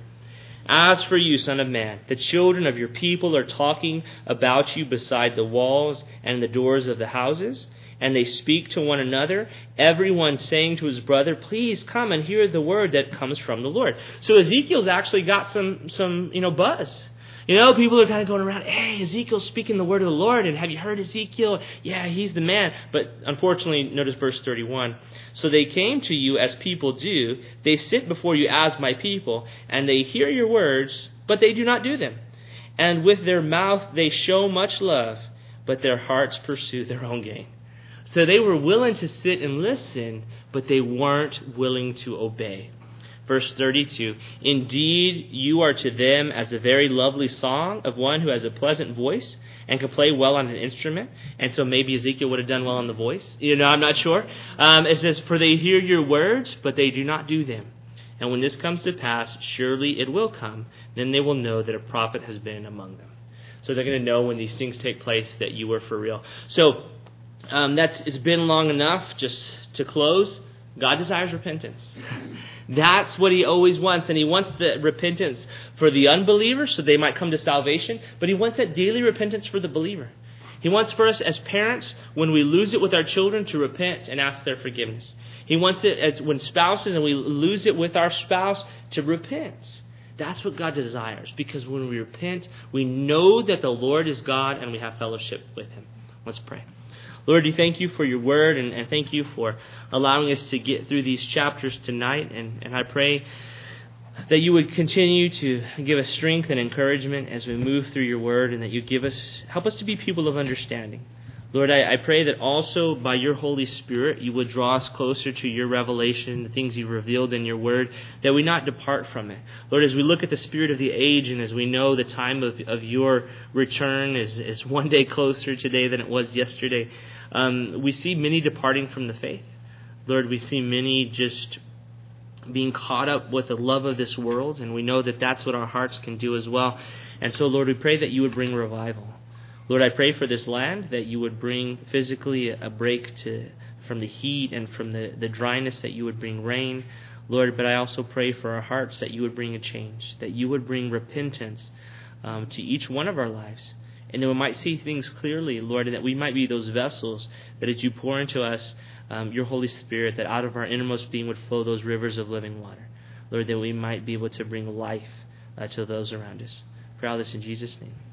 As for you, son of man, the children of your people are talking about you beside the walls and the doors of the houses, and they speak to one another, everyone saying to his brother, please come and hear the word that comes from the Lord. So Ezekiel's actually got some, some you know, buzz. You know, people are kind of going around, hey, Ezekiel's speaking the word of the Lord, and have you heard Ezekiel? Yeah, he's the man. But unfortunately, notice verse thirty-one. So they came to you as people do. They sit before you as my people, and they hear your words, but they do not do them. And with their mouth they show much love, but their hearts pursue their own gain. So they were willing to sit and listen, but they weren't willing to obey. Verse thirty-two, indeed, you are to them as a very lovely song of one who has a pleasant voice and can play well on an instrument. And so maybe Ezekiel would have done well on the voice. You know, I'm not sure. Um, it says, for they hear your words, but they do not do them. And when this comes to pass, surely it will come. Then they will know that a prophet has been among them. So they're going to know when these things take place that you were for real. So um, that's it's been long enough. Just to close, God desires repentance. That's what he always wants. And he wants the repentance for the unbeliever so they might come to salvation. But he wants that daily repentance for the believer. He wants for us as parents, when we lose it with our children, to repent and ask their forgiveness. He wants it as when spouses and we lose it with our spouse, to repent. That's what God desires. Because when we repent, we know that the Lord is God and we have fellowship with him. Let's pray. Lord, we thank you for your word, and, and thank you for allowing us to get through these chapters tonight. And, and I pray that you would continue to give us strength and encouragement as we move through your word, and that you give us, help us to be people of understanding. Lord, I, I pray that also by your Holy Spirit, you would draw us closer to your revelation, the things you've revealed in your word, that we not depart from it. Lord, as we look at the spirit of the age, and as we know the time of, of your return is, is one day closer today than it was yesterday, um, we see many departing from the faith. Lord, we see many just being caught up with the love of this world, and we know that that's what our hearts can do as well. And so, Lord, we pray that you would bring revival. Lord, I pray for this land that you would bring physically a break to from the heat and from the, the dryness, that you would bring rain. Lord, but I also pray for our hearts that you would bring a change, that you would bring repentance um, to each one of our lives. And that we might see things clearly, Lord, and that we might be those vessels that as you pour into us um, your Holy Spirit, that out of our innermost being would flow those rivers of living water. Lord, that we might be able to bring life uh, to those around us. Pray all this in Jesus' name.